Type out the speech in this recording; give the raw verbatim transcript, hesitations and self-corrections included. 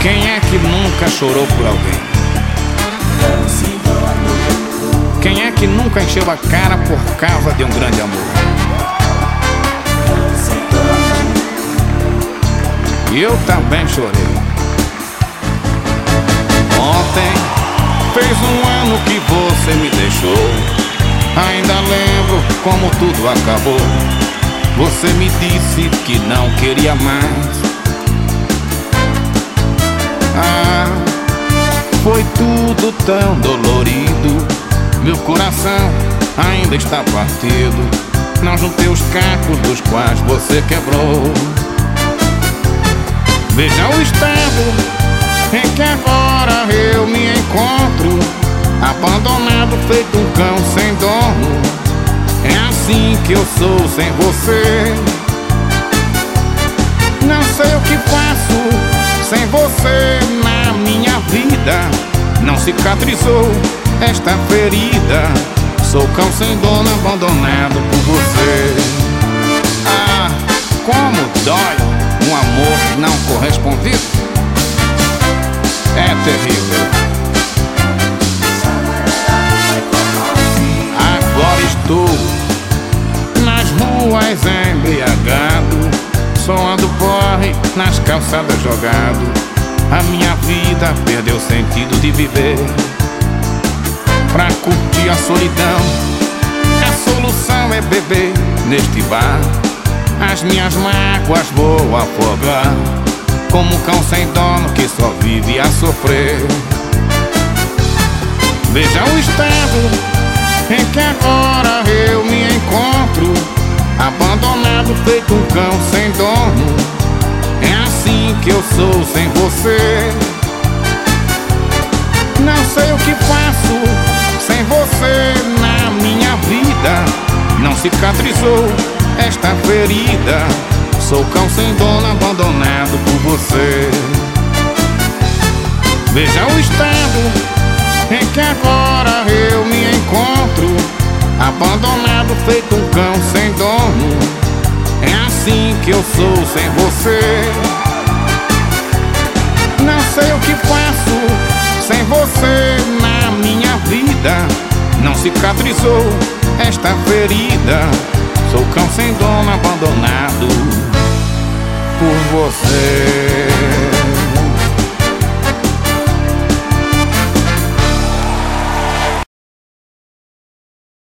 Quem é que nunca chorou por alguém? Quem é que nunca encheu a cara por causa de um grande amor? E eu também chorei. Ontem fez um ano que você me deixou. Ainda lembro como tudo acabou. Você me disse que não queria mais. Ah, foi tudo tão dolorido. Meu coração ainda está partido. Não juntei os cacos dos quais você quebrou. Veja o estado em que agora eu me encontro, abandonado, feito um cão sem dono. É assim que eu sou sem você. Não sei o que faço sem você na minha vida. Não cicatrizou esta ferida. Sou cão sem dono, abandonado por você. Ah, como dói um amor não correspondido. É terrível. Agora estou nas ruas embriagado, soando porre nas calçadas jogado. A minha vida perdeu o sentido de viver. Pra curtir a solidão, a solução é beber neste bar. As minhas mágoas vou afogar, como um cão sem dono que só vive a sofrer. Veja o estado em que agora eu me encontro, abandonado, feito um cão sem dono. É assim que eu sou sem você. Não sei o que faço sem você na minha vida. Não cicatrizou esta ferida. Sou cão sem dono, abandonado por você. Veja o estado em que agora eu me encontro, abandonado, feito um cão sem dono. É assim que eu sou sem você. Não sei o que faço sem você na minha vida. Não cicatrizou esta ferida. Sou cão sem dono, abandonado por você.